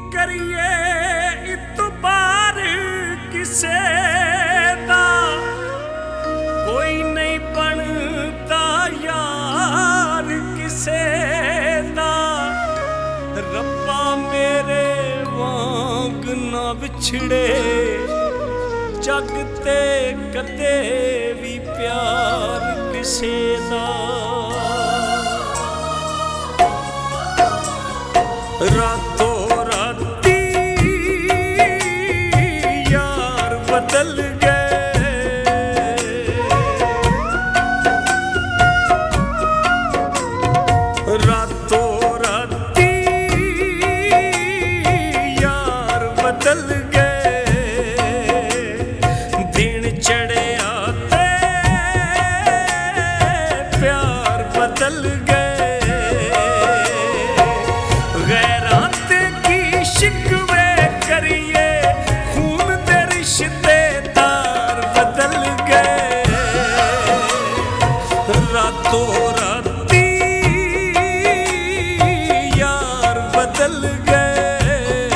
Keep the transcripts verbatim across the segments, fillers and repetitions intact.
करिए इतबार किसे दा कोई नहीं बनता यार किसे दा रब्बा मेरे वांग ना विछड़े जग ते कदे भी प्यार किसे दा रातों राती यार बदल गए रातों राती यार बदल गए दिन चढ़े आते प्यार बदल गए शिकवे करिए खून दे रिश्तेदार बदल गए रातों राती यार बदल गए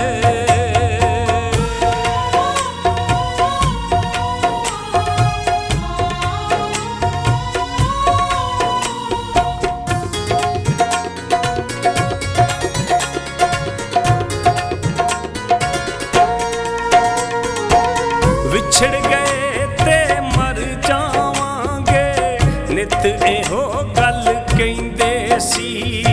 विछड़ गए ते मर जावांगे नित एहो गल कहिंदे सी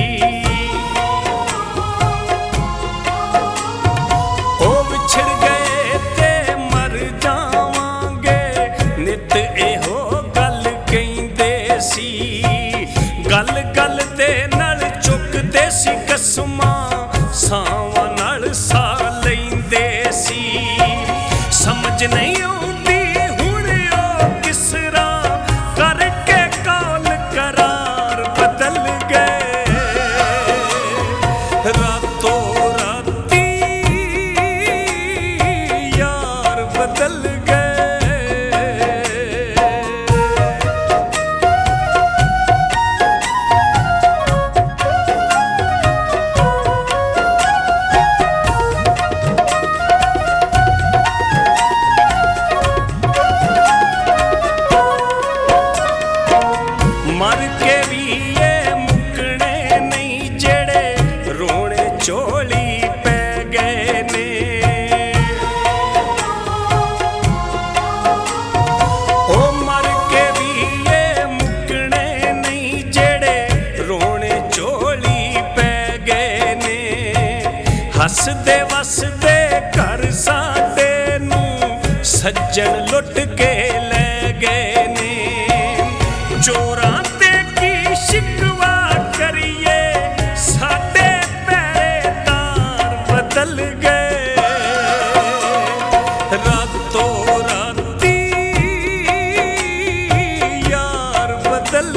ओ विछड़ गए ते मर जावांगे नित एहो गल कहिंदे सी गल गल दे नाल चुकदे सी कसमां सावां नाल सा लैंदे सी समझ नहीं आती हुण ओ किस राह करके कौल करार बदल गए रातों राती यार बदल मर के भी ये मुकने नहीं जेड़े रोने चोली पै गए ने ओ मर के भी ये मुकने नहीं जेड़े रोने चोली पै गए ने हसदे वसदे घर साडे नू सज्जन लुट के ले गए ने चोरां ते की शिकवा करिए साडे पहरेदार बदल गए रातों राती यार बदल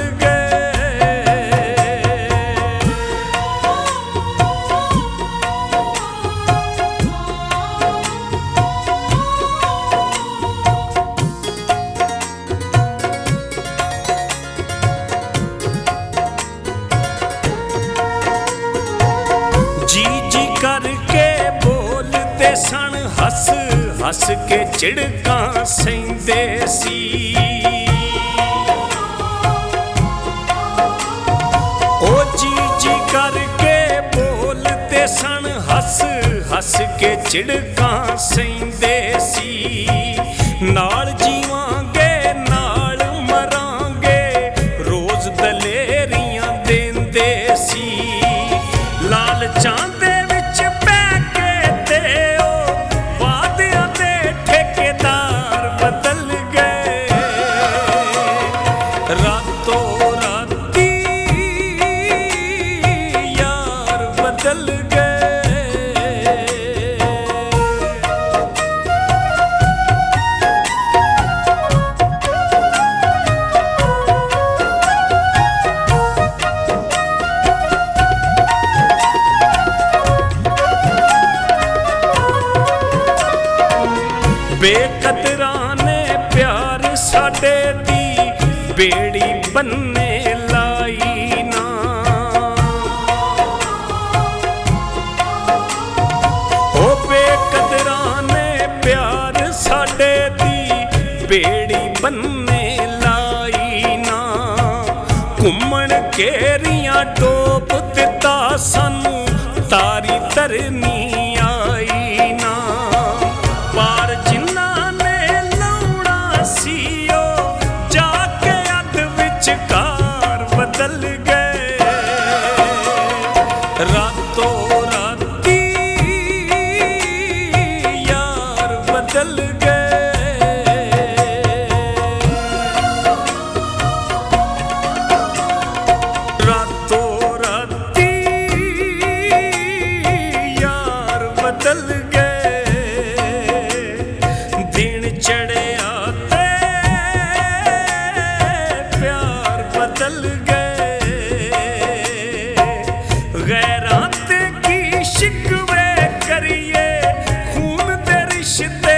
जी जी करके बोलते सन हस हस के चिड़कां सहिंदे सी ओ जी जी करके बोलते सन हस हस के चिड़कां सहिंदे सी नाल जीवांगे नाल मरांगे रोज दलेरियां देंदे सी लालचां दे विच पै के ते ओ वादियां दे ठेकेदार बदल गए रातों राती यार बदल गए बन्ने लाई ना घूमन केरियां डोब दिता सानू तारी तरनी आई ना पार जिन्ना ने लौड़ा सीओ जाके अध विचकार बदल गए रातों राती यार बदल गए बदल गए दिन चढ़े आते प्यार बदल गए गैराते की शिकवे करिए खून दे रिश्ते